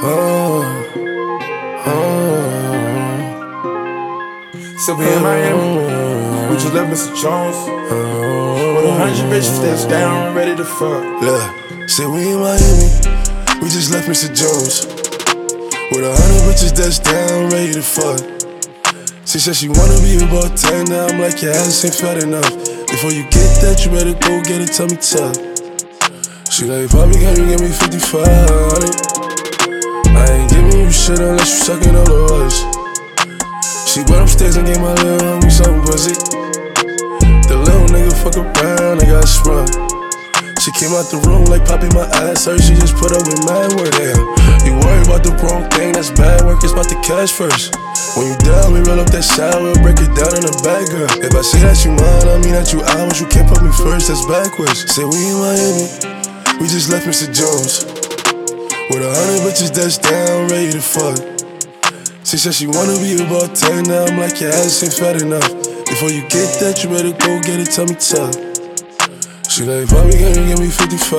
So we in Miami, we just left Mr. Jones with 100 bitches that's down, ready to fuck. Look, say we in Miami, we just left Mr. Jones with 100 bitches that's down, ready to fuck. She said she wanna be about 10, now I'm like, your ass ain't fat enough. Before you get that, you better go get it, tell me tough. She like, Bobby, can you give me 55? I ain't giving you shit unless you sucking all the voice. She went upstairs and gave my little homie some pussy. The little nigga fuck around and got sprung. She came out the room like popping my ass hurt. She just put up with mad word. Damn, you worry about the wrong thing, that's bad work. It's about the cash first. When you down, we roll up that shot, we'll break it down in the back, girl. If I say that you mine, I mean that you ours. You can't put me first, that's backwards. Say we in Miami, we just left Mr. Jones with 100 bitches that's down, ready to fuck. She said she wanna be about 10, now I'm like, your ass ain't fat enough. Before you get that, you better go get it, tell me tough. She like, Bobby, can you give me 55?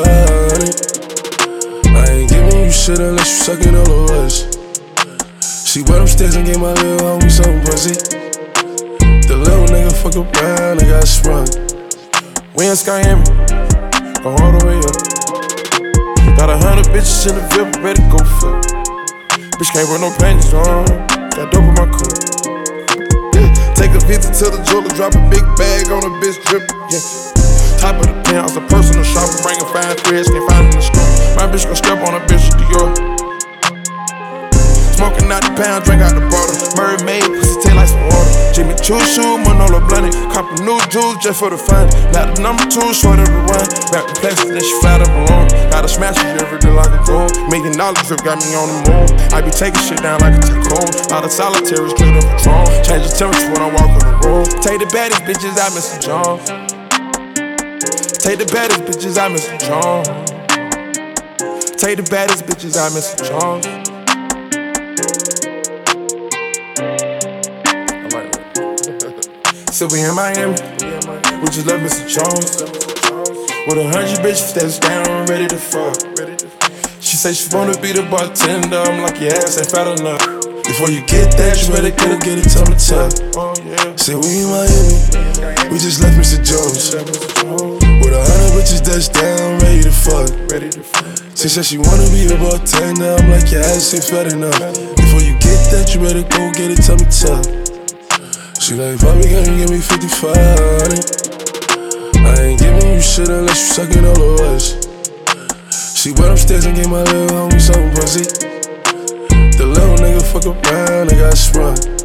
I ain't giving you shit unless you sucking all the voice. She went upstairs and gave my little homie some pussy. The little nigga fuck around and got sprung. We in Miami, go all the way up. Got 100 bitches in the VIP, ready to go fuck. Bitch can't wear no panties on, got dope in my cup. Yeah. Take a visit to the jeweler, drop a big bag on a bitch drip. Yeah. Top of the penthouse, a personal shopper, bringing fine threads, can't find in the store. My bitch gon' step on a bitch at Dior. Smoking out the pound, drink out the bottle. Mermaid, pussy taste like some water. Jimmy Choo shoe, Manolo blunted. Cop a new jewels just for the fun. Now the number 2, short of the one. Back the plastic, then she flat up alone. Gotta smash it every day like a gold. $1 million drip got me on the moon. I be taking shit down like a tycoon. All the solitaries clear the Patron. Change the temperature when I walk on the road. Take the baddest bitches out, Mr. Jones. Take the baddest bitches out, Mr. Jones. Take the baddest bitches out, Mr. Jones. So we in Miami, we just left Mr. Jones with 100 bitches that's down, ready to fuck. She say she wanna be the bartender, I'm like, your ass ain't fat enough. Before you get that, you better go get it, tell me tough. Say we in Miami, we just left Mr. Jones with 100 bitches that's down, ready to fuck. She said she wanna be about 10, now I'm like, your ass ain't fat enough. Before you get that, you better go get it, tell me tough. She like, Bobby, can you give me 55? I ain't giving you shit unless you sucking all the voice. She went upstairs and gave my little homie some pussy. The little nigga fuck around and got sprung.